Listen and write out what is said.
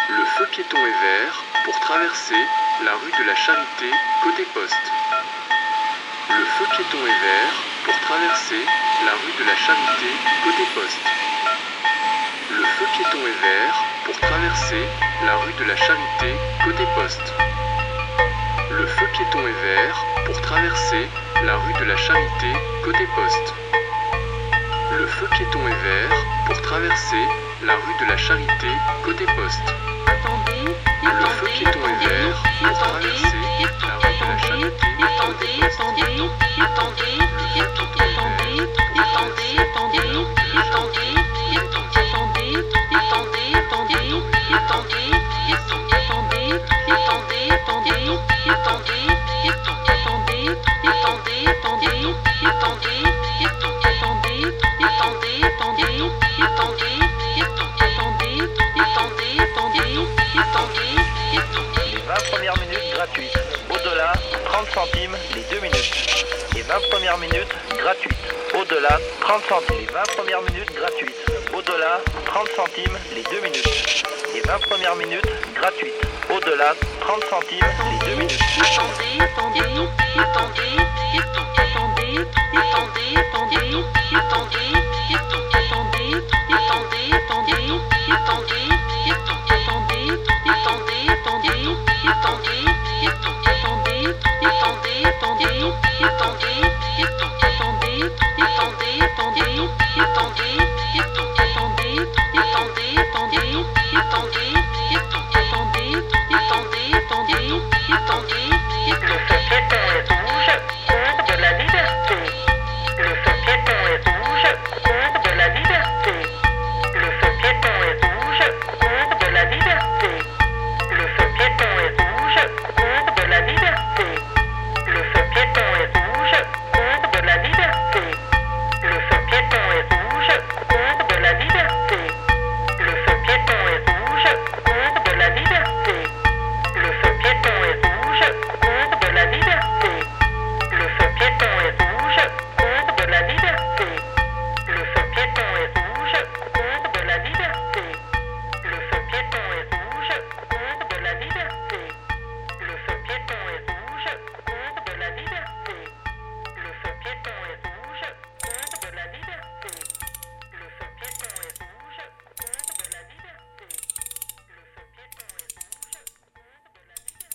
Le feu piéton est vert pour traverser la rue de la Charité côté poste. Le feu piéton est vert pour traverser la rue de la Charité côté poste. Le feu piéton est vert pour traverser la rue de la Charité côté poste. Le feu piéton est vert pour traverser la rue de la Charité côté poste. Le feu piéton est vert pour traverser la rue de la Charité côté poste. Le feu piéton est vert pour traverser la rue de la Charité côté poste. Au-delà, 30 centimes les 2 minutes. Les 20 premières minutes gratuites. Au-delà, 30 centimes. Les 20 premières minutes gratuites. Au-delà, 30 centimes les 2 minutes. Les 20 premières minutes gratuites. Au-delà, 30 centimes les 2 minutes. Attendez.